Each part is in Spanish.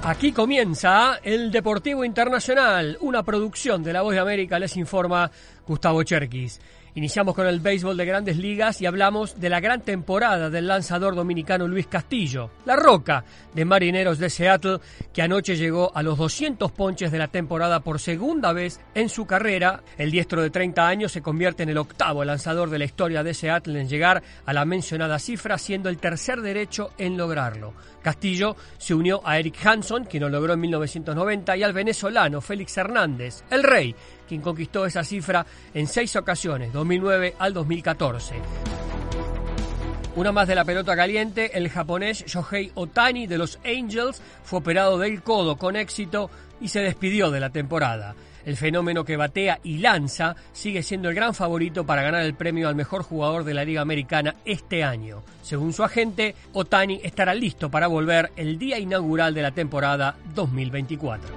Aquí comienza el Deportivo Internacional, una producción de La Voz de América, les informa Gustavo Cherkis. Iniciamos con el béisbol de Grandes Ligas y hablamos de la gran temporada del lanzador dominicano Luis Castillo, la roca de Marineros de Seattle, que anoche llegó a los 200 ponches de la temporada por segunda vez en su carrera. El diestro de 30 años se convierte en el octavo lanzador de la historia de Seattle en llegar a la mencionada cifra, siendo el tercer derecho en lograrlo. Castillo se unió a Eric Hanson, quien lo logró en 1990, y al venezolano Félix Hernández, el Rey, quien conquistó esa cifra en 6 ocasiones, 2009 al 2014. Una más de la pelota caliente, el japonés Shohei Ohtani de los Angels fue operado del codo con éxito y se despidió de la temporada. El fenómeno que batea y lanza sigue siendo el gran favorito para ganar el premio al mejor jugador de la Liga Americana este año. Según su agente, Ohtani estará listo para volver el día inaugural de la temporada 2024.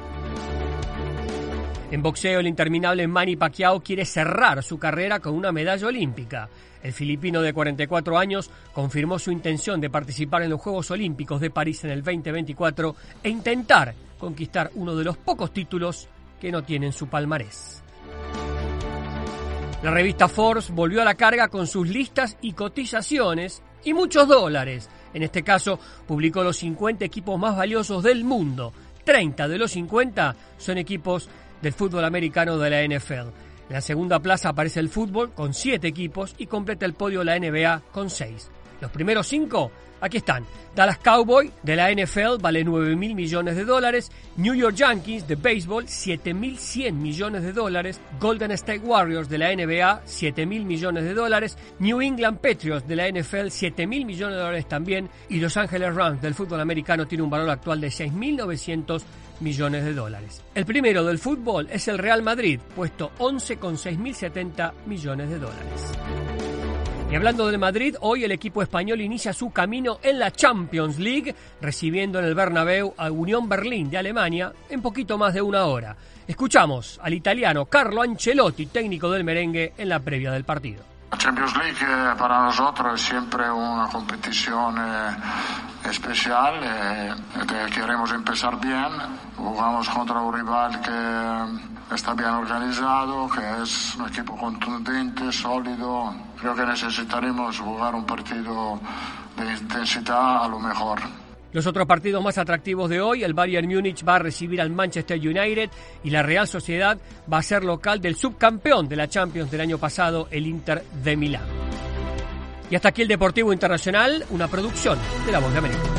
En boxeo, el interminable Manny Pacquiao quiere cerrar su carrera con una medalla olímpica. El filipino de 44 años confirmó su intención de participar en los Juegos Olímpicos de París en el 2024 e intentar conquistar uno de los pocos títulos que no tiene en su palmarés. La revista Forbes volvió a la carga con sus listas y cotizaciones y muchos dólares. En este caso, publicó los 50 equipos más valiosos del mundo. 30 de los 50 son equipos del fútbol americano de la NFL. En la segunda plaza aparece el fútbol con 7 equipos y completa el podio la NBA con 6. Los primeros 5, aquí están. Dallas Cowboys de la NFL vale $9.000 millones. New York Yankees de béisbol, $7.100 millones. Golden State Warriors de la NBA, $7.000 millones. New England Patriots de la NFL, $7.000 millones también. Y Los Angeles Rams del fútbol americano tiene un valor actual de $6.900 millones. El primero del fútbol es el Real Madrid, puesto 11 con $6.070 millones. Y hablando del Madrid, hoy el equipo español inicia su camino en la Champions League, recibiendo en el Bernabéu a Unión Berlín de Alemania en poquito más de una hora. Escuchamos al italiano Carlo Ancelotti, técnico del merengue, en la previa del partido. La Champions League para nosotros es siempre una competición especial que queremos empezar bien. Jugamos contra un rival que está bien organizado, que es un equipo contundente, sólido. Creo que necesitaremos jugar un partido de intensidad a lo mejor. Los otros partidos más atractivos de hoy, el Bayern Múnich va a recibir al Manchester United y la Real Sociedad va a ser local del subcampeón de la Champions del año pasado, el Inter de Milán. Y hasta aquí el Deportivo Internacional, una producción de La Voz de América.